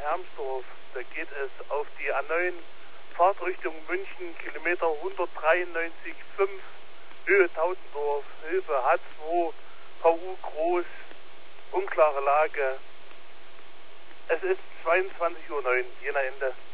Hermsdorf. Da geht es auf die A9 Fahrtrichtung München, Kilometer 193,5, Höhe Tausendorf, Hilfe H2, VU groß, unklare Lage. Es ist 22:09 Uhr, Jena Ende.